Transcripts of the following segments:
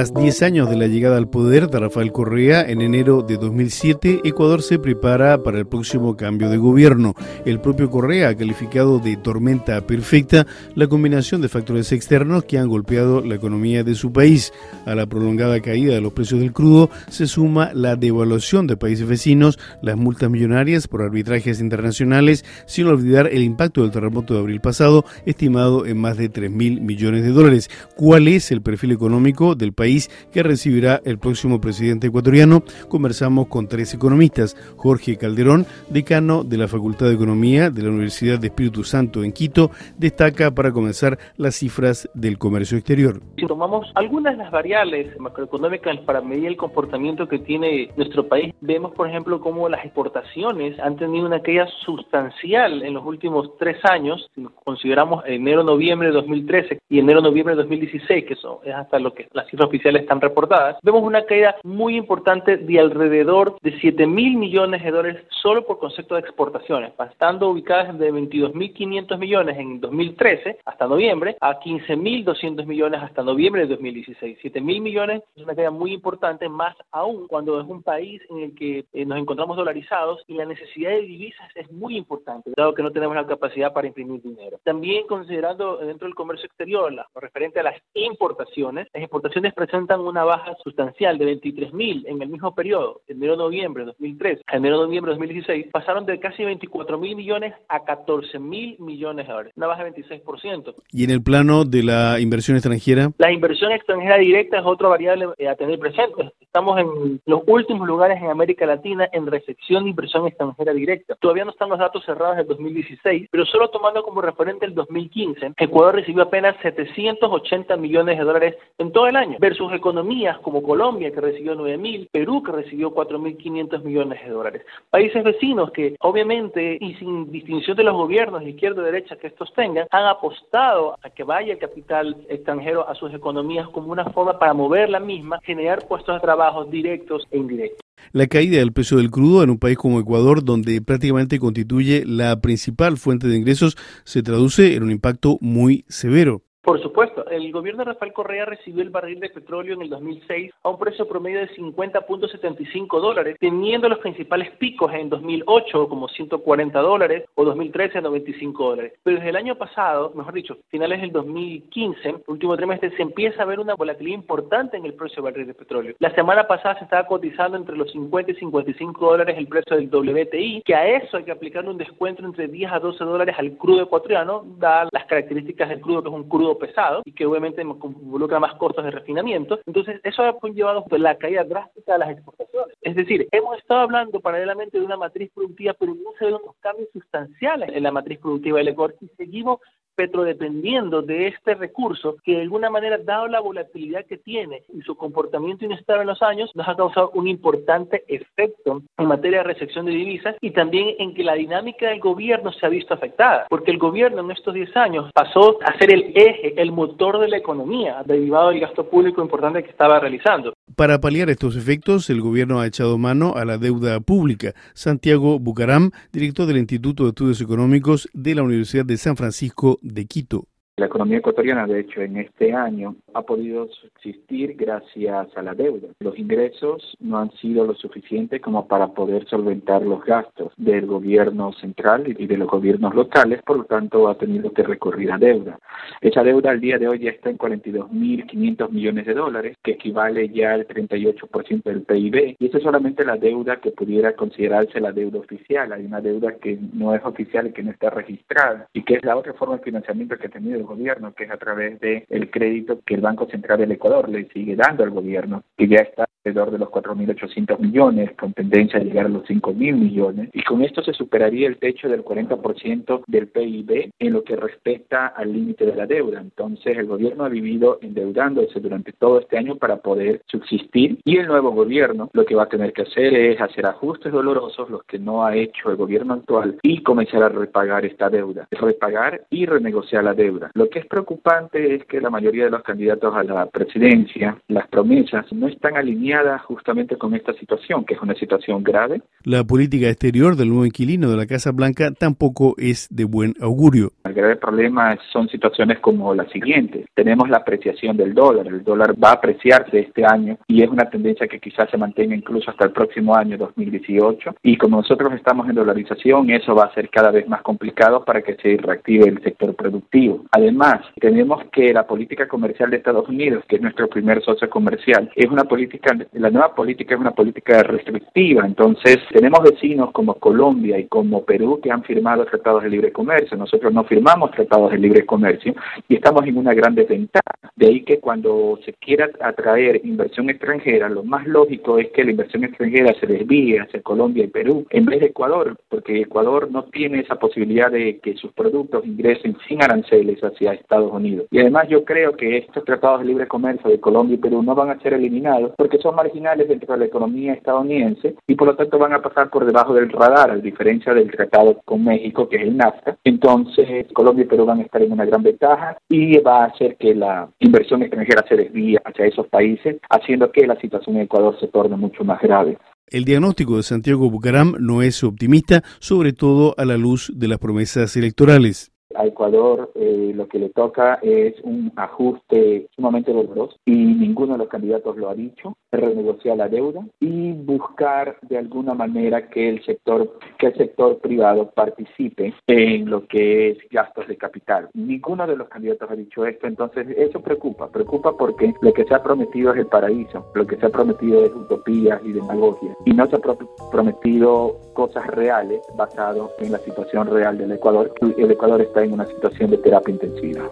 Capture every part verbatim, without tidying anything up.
Tras diez años de la llegada al poder de Rafael Correa, en enero de dos mil siete, Ecuador se prepara para el próximo cambio de gobierno. El propio Correa ha calificado de tormenta perfecta la combinación de factores externos que han golpeado la economía de su país. A la prolongada caída de los precios del crudo se suma la devaluación de países vecinos, las multas millonarias por arbitrajes internacionales, sin olvidar el impacto del terremoto de abril pasado, estimado en más de tres mil millones de dólares. ¿Cuál es el perfil económico del país que recibirá el próximo presidente ecuatoriano? Conversamos con tres economistas. Jorge Calderón, decano de la Facultad de Economía de la Universidad de Espíritu Santo en Quito, destaca para comenzar las cifras del comercio exterior. Si tomamos algunas de las variables macroeconómicas para medir el comportamiento que tiene nuestro país, vemos por ejemplo cómo las exportaciones han tenido una caída sustancial en los últimos tres años. Si consideramos enero-noviembre de dos mil trece y enero-noviembre de dos mil dieciséis, que eso es hasta lo que las cifras oficiales están reportadas, vemos una caída muy importante de alrededor de siete mil millones de dólares solo por concepto de exportaciones, estando ubicadas de veintidós mil quinientos millones en dos mil trece hasta noviembre a quince mil doscientos millones hasta noviembre de dos mil dieciséis. siete mil millones es una caída muy importante, más aún cuando es un país en el que eh, nos encontramos dolarizados y la necesidad de divisas es muy importante, dado que no tenemos la capacidad para imprimir dinero. También considerando dentro del comercio exterior, lo referente a las importaciones, las exportaciones presentan una baja sustancial de veintitrés mil en el mismo periodo, enero-noviembre de dos mil trece a enero-noviembre de dos mil dieciséis, pasaron de casi veinticuatro mil millones a catorce mil millones de dólares, una baja de veintiséis por ciento. ¿Y en el plano de la inversión extranjera? La inversión extranjera directa es otra variable a tener presente. Estamos en los últimos lugares en América Latina en recepción de inversión extranjera directa. Todavía no están los datos cerrados del dos mil dieciséis, pero solo tomando como referente el dos mil quince, Ecuador recibió apenas setecientos ochenta millones de dólares en todo el año, versus economías como Colombia, que recibió nueve mil, Perú, que recibió cuatro mil quinientos millones de dólares. Países vecinos que, obviamente, y sin distinción de los gobiernos de izquierda o derecha que estos tengan, han apostado a que vaya el capital extranjero a sus economías como una forma para mover la misma, generar puestos de trabajo directos e indirectos. La caída del precio del crudo en un país como Ecuador, donde prácticamente constituye la principal fuente de ingresos, se traduce en un impacto muy severo. Por supuesto, el gobierno de Rafael Correa recibió el barril de petróleo en el dos mil seis a un precio promedio de cincuenta punto setenta y cinco dólares, teniendo los principales picos en dos mil ocho como ciento cuarenta dólares o dos mil trece a noventa y cinco dólares. Pero desde el año pasado, mejor dicho, finales del dos mil quince, último trimestre, se empieza a ver una volatilidad importante en el precio del barril de petróleo. La semana pasada se estaba cotizando entre los cincuenta y cincuenta y cinco dólares el precio del W T I, que a eso hay que aplicarle un descuento entre diez a doce dólares al crudo ecuatoriano, dadas las características del crudo, que es un crudo pesado y que obviamente involucra más costos de refinamiento. Entonces eso ha conllevado la caída drástica de las exportaciones. Es decir, hemos estado hablando paralelamente de una matriz productiva, pero no se ven unos cambios sustanciales en la matriz productiva del Ecuador y seguimos petrodependiendo de este recurso que de alguna manera, dado la volatilidad que tiene y su comportamiento inestable en los años, nos ha causado un importante efecto en materia de recepción de divisas y también en que la dinámica del gobierno se ha visto afectada, porque el gobierno en estos diez años pasó a ser el eje, el motor de la economía, derivado del gasto público importante que estaba realizando. Para paliar estos efectos, el gobierno ha echado mano a la deuda pública. Santiago Bucaram, director del Instituto de Estudios Económicos de la Universidad de San Francisco de Quito. La economía ecuatoriana, de hecho, en este año ha podido subsistir gracias a la deuda. Los ingresos no han sido lo suficiente como para poder solventar los gastos del gobierno central y de los gobiernos locales, por lo tanto ha tenido que recurrir a deuda. Esa deuda al día de hoy ya está en cuarenta y dos mil quinientos millones de dólares, que equivale ya al treinta y ocho por ciento del P I B, y eso es solamente la deuda que pudiera considerarse la deuda oficial. Hay una deuda que no es oficial y que no está registrada, y que es la otra forma de financiamiento que ha tenido el gobierno, que es a través del crédito que el Banco Central del Ecuador le sigue dando al gobierno, que ya está alrededor de los cuatro mil ochocientos millones, con tendencia a llegar a los cinco mil millones, y con esto se superaría el techo del cuarenta por ciento del P I B en lo que respecta al límite de la deuda. Entonces el gobierno ha vivido endeudándose durante todo este año para poder subsistir, y el nuevo gobierno lo que va a tener que hacer es hacer ajustes dolorosos, los que no ha hecho el gobierno actual, y comenzar a repagar esta deuda, repagar y renegociar la deuda. Lo que es preocupante es que la mayoría de los candidatos a la presidencia, las promesas no están alineadas alineada justamente con esta situación, que es una situación grave. La política exterior del nuevo inquilino de la Casa Blanca tampoco es de buen augurio. El grave problema son situaciones como las siguientes. Tenemos la apreciación del dólar. El dólar va a apreciarse este año y es una tendencia que quizás se mantenga incluso hasta el próximo año dos mil dieciocho. Y como nosotros estamos en dolarización, eso va a ser cada vez más complicado para que se reactive el sector productivo. Además, tenemos que la política comercial de Estados Unidos, que es nuestro primer socio comercial, es una política, la nueva política es una política restrictiva. Entonces, tenemos vecinos como Colombia y como Perú que han firmado tratados de libre comercio. Nosotros no firmamos tratados de libre comercio y estamos en una gran desventaja. De ahí que cuando se quiera atraer inversión extranjera, lo más lógico es que la inversión extranjera se desvíe hacia Colombia y Perú en vez de Ecuador, porque Ecuador no tiene esa posibilidad de que sus productos ingresen sin aranceles hacia Estados Unidos. Y además yo creo que estos tratados de libre comercio de Colombia y Perú no van a ser eliminados porque son marginales dentro de la economía estadounidense y por lo tanto van a pasar por debajo del radar, a diferencia del tratado con México, que es el NAFTA. Entonces, Colombia y Perú van a estar en una gran ventaja y va a hacer que la inversión extranjera se desvíe hacia esos países, haciendo que la situación en Ecuador se torne mucho más grave. El diagnóstico de Santiago Bucaram no es optimista, sobre todo a la luz de las promesas electorales. A Ecuador eh, lo que le toca es un ajuste sumamente doloroso y ninguno de los candidatos lo ha dicho, renegociar la deuda y buscar de alguna manera que el sector que el sector privado participe en lo que es gastos de capital. Ninguno de los candidatos ha dicho esto, entonces eso preocupa, preocupa porque lo que se ha prometido es el paraíso, lo que se ha prometido es utopías y demagogia y no se ha pro- prometido cosas reales basadas en la situación real del Ecuador. El Ecuador está en una situación de terapia intensiva.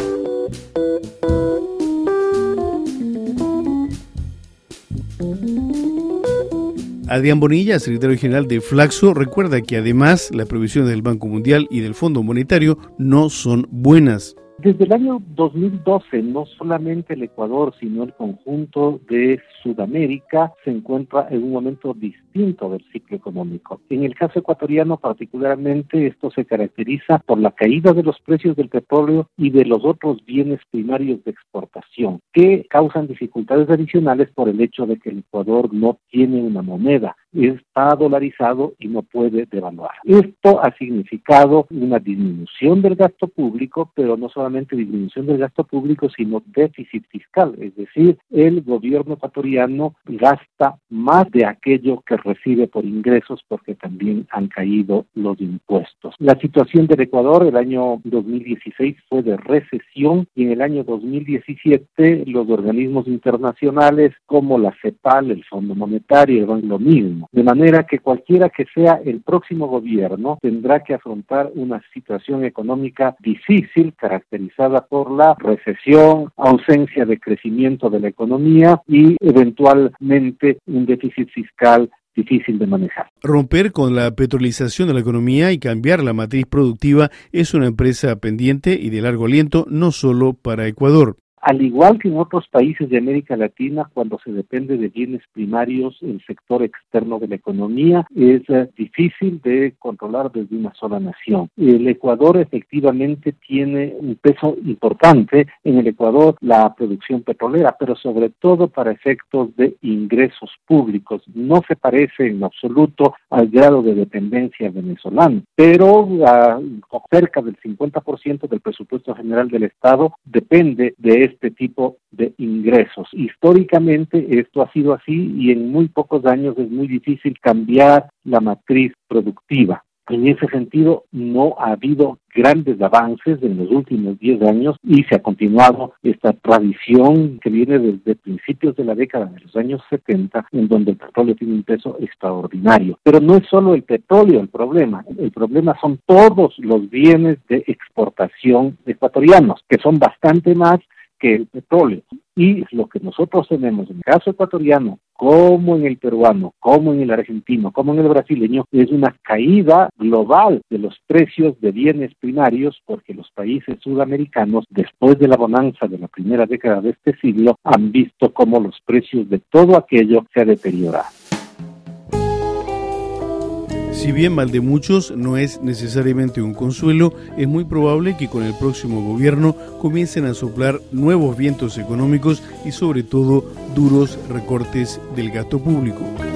Adrián Bonilla, secretario general de Flaxo, recuerda que además las previsiones del Banco Mundial y del Fondo Monetario no son buenas. Desde el año dos mil doce, no solamente el Ecuador, sino el conjunto de Sudamérica se encuentra en un momento distinto del ciclo económico. En el caso ecuatoriano, particularmente, esto se caracteriza por la caída de los precios del petróleo y de los otros bienes primarios de exportación, que causan dificultades adicionales por el hecho de que el Ecuador no tiene una moneda, está dolarizado y no puede devaluar. Esto ha significado una disminución del gasto público, pero no solamente disminución del gasto público, sino déficit fiscal, es decir, el gobierno ecuatoriano gasta más de aquello que recibe por ingresos porque también han caído los impuestos. La situación del Ecuador el año dos mil dieciséis fue de recesión y en el año dos mil diecisiete los organismos internacionales como la CEPAL, el Fondo Monetario, van lo mismo. De manera que cualquiera que sea el próximo gobierno tendrá que afrontar una situación económica difícil, caracterizada por la recesión, ausencia de crecimiento de la economía y eventualmente un déficit fiscal difícil de manejar. Romper con la petrolización de la economía y cambiar la matriz productiva es una empresa pendiente y de largo aliento, no solo para Ecuador. Al igual que en otros países de América Latina, cuando se depende de bienes primarios, el sector externo de la economía es eh, difícil de controlar desde una sola nación. El Ecuador efectivamente tiene un peso importante en el Ecuador la producción petrolera, pero sobre todo para efectos de ingresos públicos. No se parece en absoluto al grado de dependencia venezolano, pero uh, cerca del cincuenta por ciento del presupuesto general del Estado depende de este tipo de ingresos. Históricamente esto ha sido así y en muy pocos años es muy difícil cambiar la matriz productiva. En ese sentido, no ha habido grandes avances en los últimos diez años y se ha continuado esta tradición que viene desde principios de la década de los años setenta, en donde el petróleo tiene un peso extraordinario. Pero no es solo el petróleo el problema, el problema son todos los bienes de exportación ecuatorianos, que son bastante más que el petróleo. Y lo que nosotros tenemos en el caso ecuatoriano, como en el peruano, como en el argentino, como en el brasileño, es una caída global de los precios de bienes primarios, porque los países sudamericanos, después de la bonanza de la primera década de este siglo, han visto cómo los precios de todo aquello se han deteriorado. Si bien mal de muchos no es necesariamente un consuelo, es muy probable que con el próximo gobierno comiencen a soplar nuevos vientos económicos y sobre todo duros recortes del gasto público.